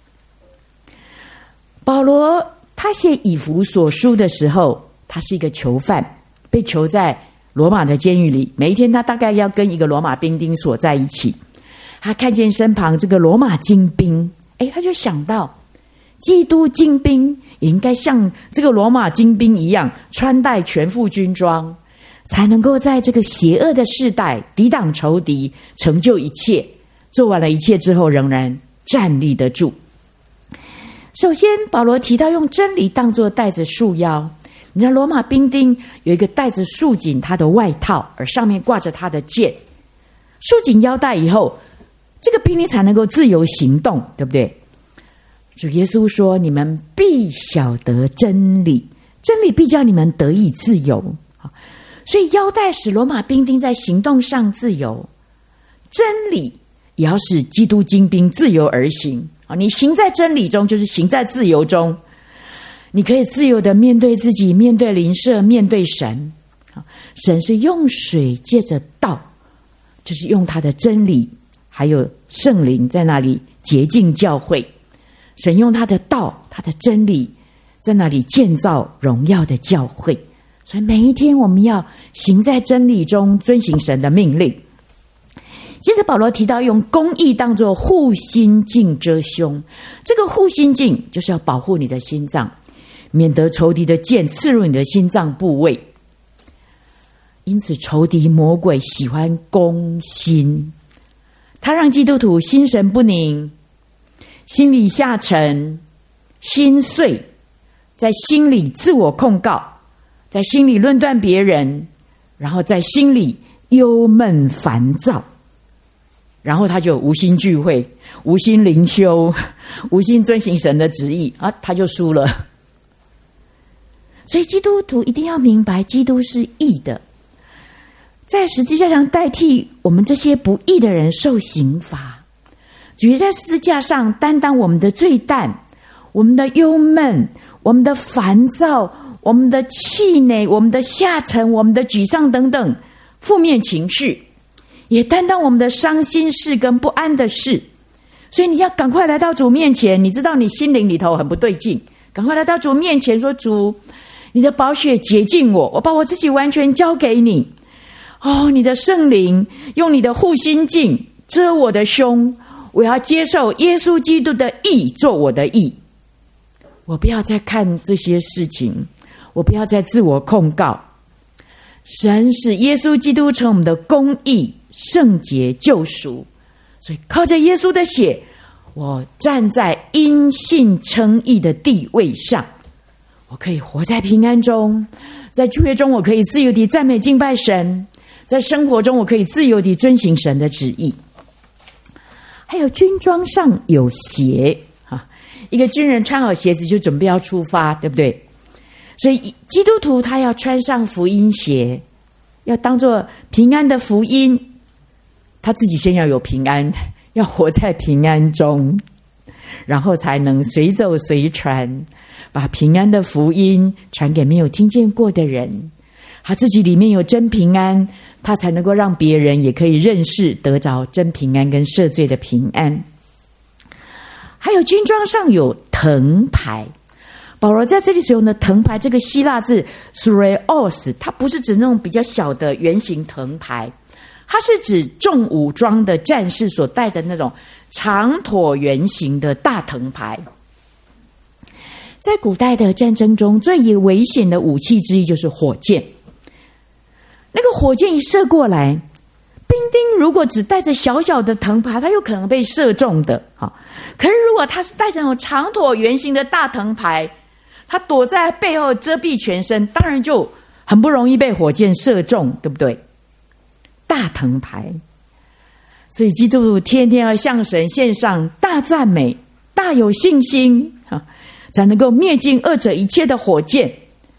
保罗他写以弗所书的时候，他是一个囚犯，被囚在罗马的监狱里，每一天他大概要跟一个罗马兵丁锁在一起。他看见身旁这个罗马精兵，诶，他就想到基督精兵也应该像这个罗马精兵一样，穿戴全副军装，才能够在这个邪恶的世代抵挡仇敌，成就一切。做完了一切之后，仍然站立得住。首先保罗提到用真理当作带着束腰。你知道罗马兵丁有一个带着束紧他的外套，而上面挂着他的剑，束紧腰带以后，这个兵丁才能够自由行动，对不对？主耶稣说，你们必晓得真理，真理必叫你们得以自由。所以腰带使罗马兵丁在行动上自由，真理也要使基督精兵自由而行。你行在真理中，就是行在自由中。你可以自由的面对自己，面对邻舍，面对神。神是用水借着道，就是用他的真理还有圣灵在那里洁净教会。神用他的道，他的真理在那里建造荣耀的教会。所以每一天我们要行在真理中，遵行神的命令。接着保罗提到用公义当作护心镜遮胸，这个护心镜就是要保护你的心脏，免得仇敌的剑刺入你的心脏部位。因此仇敌魔鬼喜欢攻心，他让基督徒心神不宁，心里下沉，心碎，在心里自我控告，在心里论断别人，然后在心里忧闷烦躁，然后他就无心聚会，无心灵修，无心遵行神的旨意啊，他就输了。所以基督徒一定要明白，基督是义的，在十字架上代替我们这些不义的人受刑罚。主在十字架上担当我们的罪担，我们的忧闷，我们的烦躁，我们的气馁，我们的下沉，我们的沮丧等等负面情绪，也担当我们的伤心事跟不安的事。所以你要赶快来到主面前，你知道你心灵里头很不对劲，赶快来到主面前说，主，你的宝血洁净我，我把我自己完全交给你。哦，你的圣灵用你的护心镜遮我的胸，我要接受耶稣基督的义做我的义。我不要再看这些事情，我不要再自我控告。神使耶稣基督成我们的公义、圣洁、救赎， 所以靠着耶稣的血，我站在因信称义的地位上，我可以活在平安中，在旧约中我可以自由地赞美敬拜神，在生活中我可以自由地遵行神的旨意。还有军装上有鞋，一个军人穿好鞋子就准备要出发，对不对？所以基督徒他要穿上福音鞋，要当作平安的福音，他自己先要有平安，要活在平安中，然后才能随走随传，把平安的福音传给没有听见过的人。他自己里面有真平安，他才能够让别人也可以认识得着真平安跟赦罪的平安。还有军装上有藤牌，保罗在这里使用的藤牌，这个希腊字 sureos， 它不是指那种比较小的圆形藤牌，它是指重武装的战士所带的那种长椭圆形的大藤牌。在古代的战争中，最危险的武器之一就是火箭。那个火箭一射过来，兵丁如果只带着小小的藤牌，他有可能被射中的。可是如果他是带着那种长椭圆形的大藤牌，他躲在背后遮蔽全身，当然就很不容易被火箭射中，对不对？大藤牌，所以基督徒天天要向神献上大赞美，大有信心，才能够灭尽恶者一切的火箭。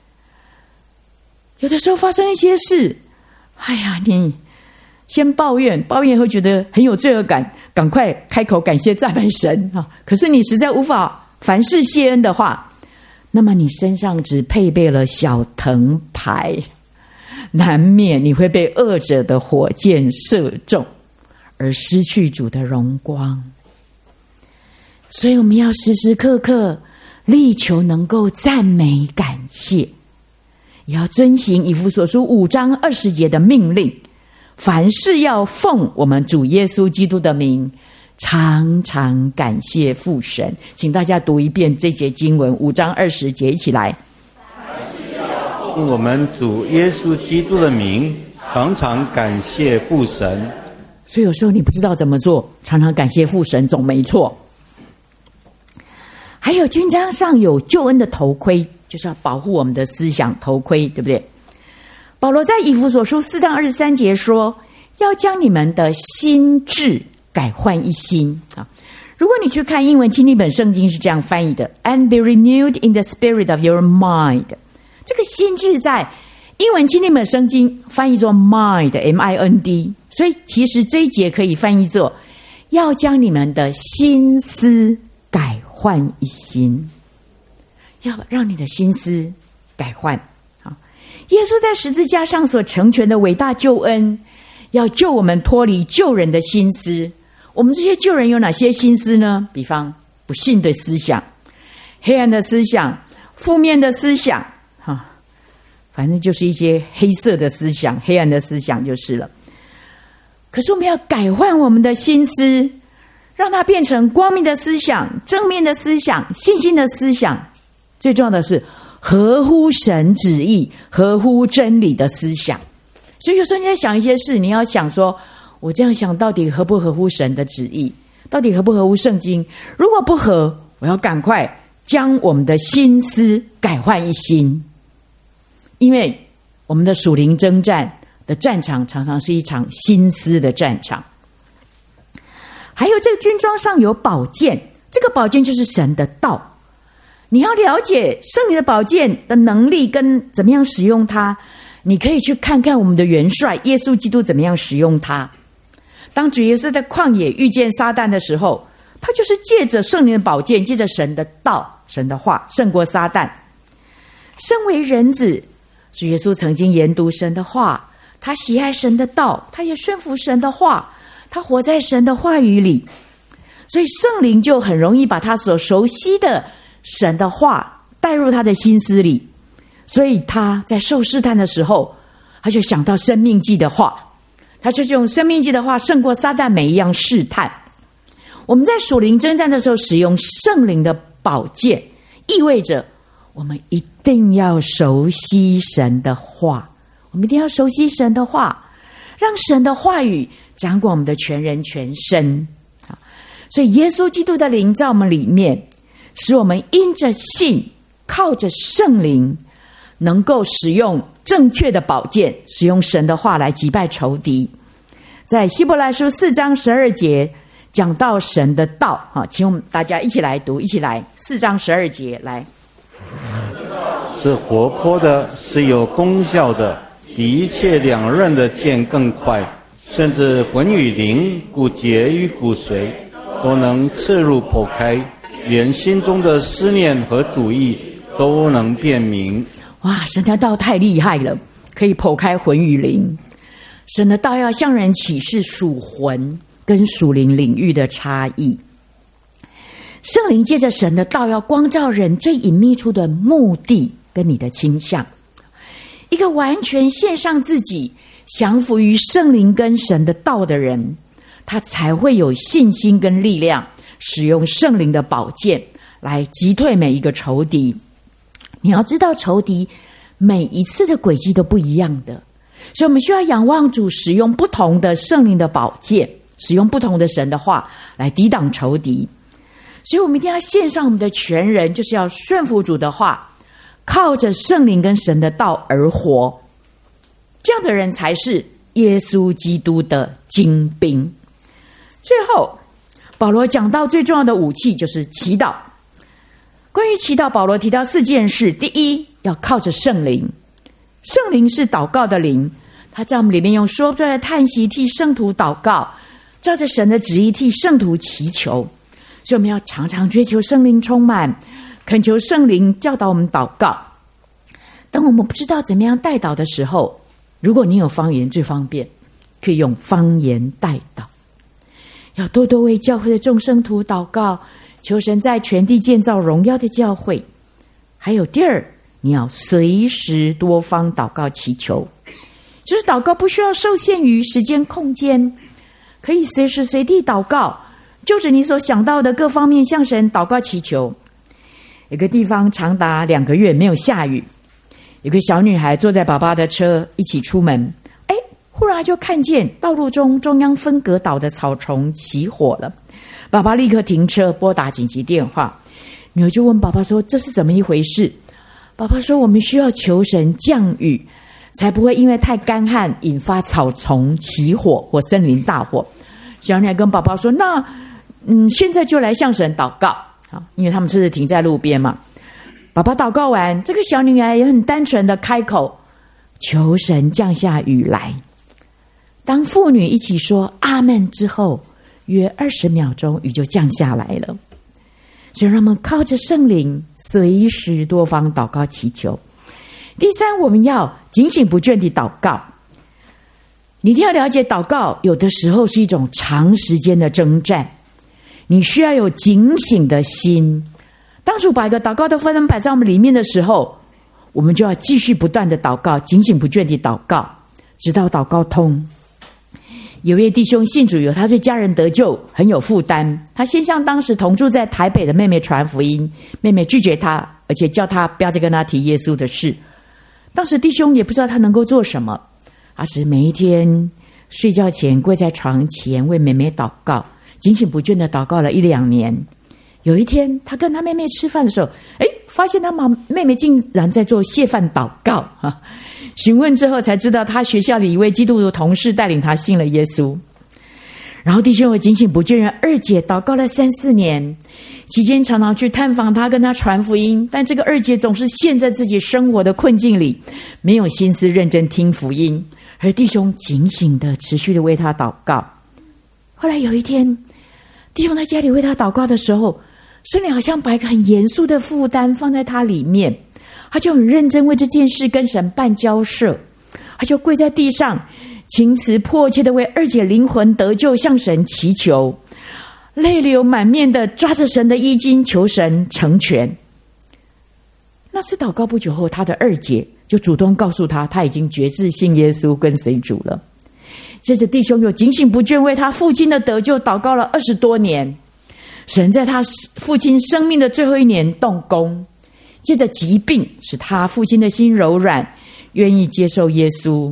有的时候发生一些事，哎呀，你先抱怨，抱怨会觉得很有罪恶感，赶快开口感谢赞美神啊！可是你实在无法凡事谢恩的话，那么你身上只配备了小藤牌，难免你会被恶者的火箭射中，而失去主的荣光。所以我们要时时刻刻力求能够赞美感谢，也要遵行以弗所书五章二十节的命令，凡事要奉我们主耶稣基督的名，常常感谢父神。请大家读一遍这节经文，五章二十节，一起来。 奉我们主耶稣基督的名，常常感谢父神。 所以有时候你不知道怎么做，常常感谢父神总没错。还有军章上有救恩的头盔，就是要保护我们的思想，头盔，对不对？保罗在以弗所书四章二十三节说，要将你们的心志改换一新啊！如果你去看英文清译本圣经是这样翻译的 ，and be renewed in the spirit of your mind。这个心志在英文清译本圣经翻译作 mind M I N D， 所以其实这一节可以翻译作要将你们的心思改换一新，要让你的心思改换。耶稣在十字架上所成全的伟大救恩，要救我们脱离旧人的心思。我们这些旧人有哪些心思呢？比方不信的思想、黑暗的思想、负面的思想，反正就是一些黑色的思想、黑暗的思想就是了。可是我们要改换我们的心思，让它变成光明的思想、正面的思想、信心的思想，最重要的是合乎神旨意、合乎真理的思想。所以有时候你在想一些事，你要想说，我这样想到底合不合乎神的旨意，到底合不合乎圣经？如果不合，我要赶快将我们的心思改换一新。因为我们的属灵征战的战场常常是一场心思的战场。还有这个军装上有宝剑，这个宝剑就是神的道。你要了解圣灵的宝剑的能力跟怎么样使用它，你可以去看看我们的元帅耶稣基督怎么样使用它。当主耶稣在旷野遇见撒旦的时候，他就是借着圣灵的宝剑，借着神的道、神的话胜过撒旦。身为人子，主耶稣曾经研读神的话，他喜爱神的道，他也顺服神的话，他活在神的话语里，所以圣灵就很容易把他所熟悉的神的话带入他的心思里。所以他在受试探的时候，他就想到生命记的话，他就用生命记的话胜过撒旦每一样试探。我们在属灵征战的时候使用圣灵的宝剑，意味着我们一定要熟悉神的话，我们一定要熟悉神的话， 让神的话语掌管我们的全人全身。所以耶稣基督的灵在我们里面，使我们因着信，靠着圣灵，能够使用正确的宝剑，使用神的话来击败仇敌。在希伯来书四章十二节讲到神的道，请我们大家一起来读，一起来，四章十二节来。 是活泼的，是有功效的，比一切两刃的剑更快，甚至魂与灵、骨节与骨髓都能刺入剖开，连心中的思念和主意都能辨明。 哇，神的道太厉害了，可以剖开魂与灵。神的道要向人启示属魂跟属灵领域的差异。圣灵借着神的道要光照人最隐秘处的目的跟你的倾向。一个完全献上自己，降服于圣灵跟神的道的人，他才会有信心跟力量，使用圣灵的宝剑来击退每一个仇敌。你要知道，仇敌每一次的轨迹都不一样的，所以我们需要仰望主，使用不同的圣灵的宝剑，使用不同的神的话来抵挡仇敌。所以我们一定要献上我们的全人，就是要顺服主的话，靠着圣灵跟神的道而活。这样的人才是耶稣基督的精兵。最后保罗讲到最重要的武器就是祈祷。关于祈祷，保罗提到四件事。第一，要靠着圣灵。圣灵是祷告的灵，他在我们里面用说不出来的叹息替圣徒祷告，照着神的旨意替圣徒祈求。所以我们要常常追求圣灵充满，恳求圣灵教导我们祷告。当我们不知道怎么样代祷的时候，如果你有方言最方便，可以用方言代祷。要多多为教会的众圣徒祷告，求神在全地建造荣耀的教会。还有第二，你要随时多方祷告祈求，就是祷告不需要受限于时间空间，可以随时随地祷告，就着你所想到的各方面向神祷告祈求。有个地方长达两个月没有下雨，有个小女孩坐在爸爸的车一起出门，哎，忽然就看见道路中中央分隔岛的草丛起火了。爸爸立刻停车拨打紧急电话，女儿就问爸爸说，这是怎么一回事？爸爸说，我们需要求神降雨，才不会因为太干旱引发草丛起火或森林大火。小女孩跟爸爸说，那嗯，现在就来向神祷告，因为他们车子停在路边嘛。爸爸祷告完，这个小女孩也很单纯的开口求神降下雨来。当妇女一起说阿们之后，约二十秒钟雨就降下来了。所以让我们靠着圣灵随时多方祷告祈求。第三，我们要警醒不倦地祷告。你一定要了解，祷告有的时候是一种长时间的征战，你需要有警醒的心。当主把一个祷告的分门摆在我们里面的时候，我们就要继续不断的祷告，警醒不倦地祷告，直到祷告通。有位弟兄信主以后，他对家人得救很有负担，他先向当时同住在台北的妹妹传福音，妹妹拒绝他，而且叫他不要再跟他提耶稣的事。当时弟兄也不知道他能够做什么，他是每一天睡觉前跪在床前为妹妹祷告，警醒不倦地祷告了一两年。有一天他跟他妹妹吃饭的时候，诶，发现他妈妹妹竟然在做谢饭祷告。询问之后才知道，他学校里一位基督徒同事带领他信了耶稣。然后弟兄有警醒不倦地二姐祷告了三四年，期间常常去探访他，跟他传福音，但这个二姐总是陷在自己生活的困境里，没有心思认真听福音，而弟兄警醒的持续的为他祷告。后来有一天，弟兄在家里为他祷告的时候，圣灵好像把一个很严肃的负担放在他里面，他就很认真为这件事跟神办交涉。他就跪在地上，情辞迫切的为二姐灵魂得救向神祈求，泪流满面的抓着神的衣襟求神成全。那次祷告不久后，他的二姐就主动告诉他，他已经决志信耶稣跟随主了。接着弟兄又警醒不倦为他父亲的得救祷告了二十多年。神在他父亲生命的最后一年动工，借着疾病使他父亲的心柔软，愿意接受耶稣，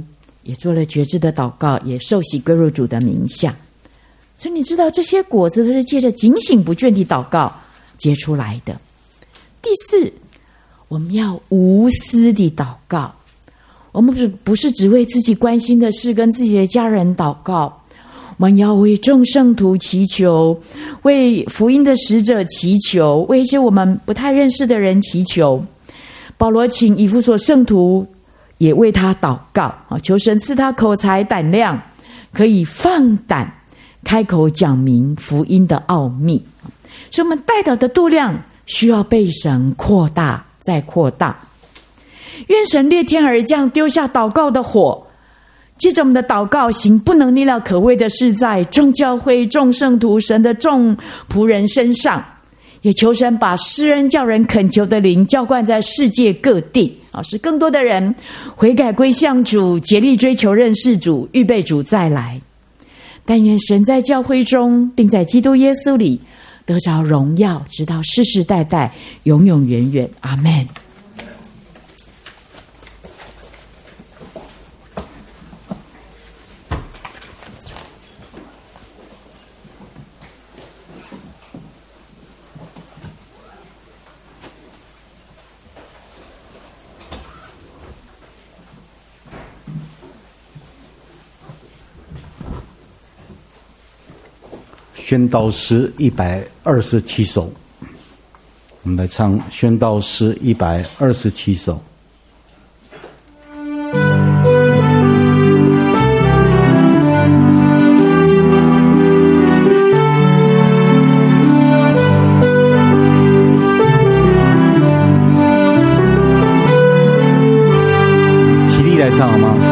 也做了决志的祷告，也受洗归入主的名下。所以你知道这些果子都是借着警醒不倦的祷告结出来的。第四，我们要无私的祷告。我们不是不是只为自己关心的事跟自己的家人祷告，我们要为众圣徒祈求，为福音的使者祈求，为一些我们不太认识的人祈求。保罗请以弗所圣徒也为他祷告，求神赐他口才胆量，可以放胆开口讲明福音的奥秘。所以我们代祷的度量需要被神扩大再扩大。愿神裂天而降，丢下祷告的火，借着我们的祷告行不能逆料可畏的事，在众教会众圣徒神的众仆人身上。也求神把施恩叫人恳求的灵浇灌在世界各地，使更多的人悔改归向主，竭力追求认识主，预备主再来。但愿神在教会中并在基督耶稣里得着荣耀，直到世世代代永永远远。阿们。 宣道诗一百二十七首，我们来唱宣道诗一百二十七首。起立来唱好吗？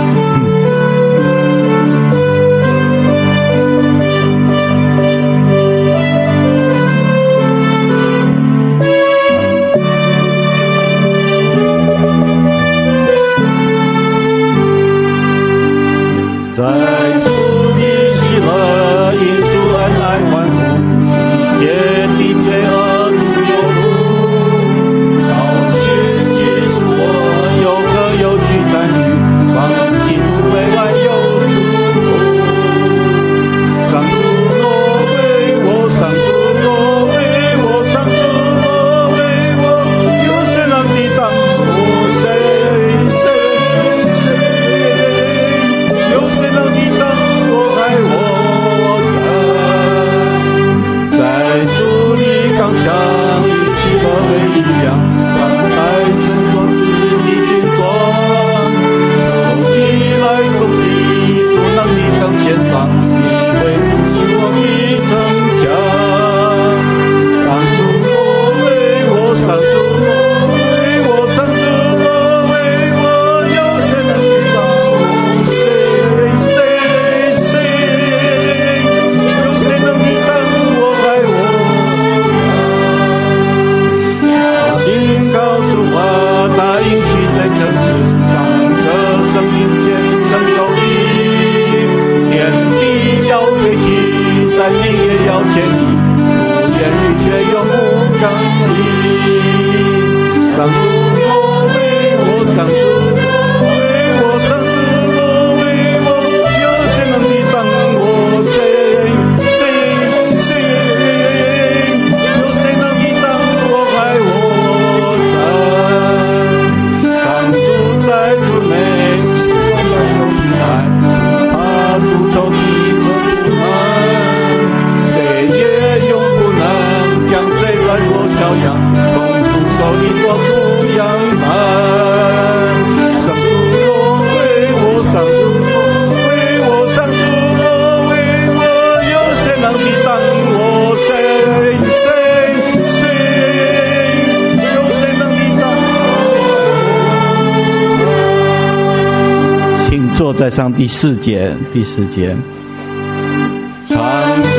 在主的喜乐，因主恩来欢呼，天地罪恶主有路，高兴结束我有何有惧担忧，放基督为爱有祝福。上主若为我，上主若为我，上主若为我，有谁能抵挡我？谁谁能抵挡我爱我在在主里刚强，以喜乐为力量，翻开身装自己军装，仇敌来攻击，主能力当前方，你为主是我的增强。上主若为我，上主若为我，上主若为我，有谁能抵挡我？答应去在这世上的生命间承受的，天地要归去，山林也要迁移，不言语却永不更移。上主若为我，上主若为我，上主若为我，有谁能抵挡我？谁谁谁，有谁能抵挡我爱我？在主内，是我们有平安，怕主仇敌做不能，谁也永不能将罪软弱小羊从主手里夺出羊门。上主若为我，上主若为我，上主若为我，有谁能抵挡我？谁谁谁，有谁能抵挡我？请坐在上第四节，第四节。上主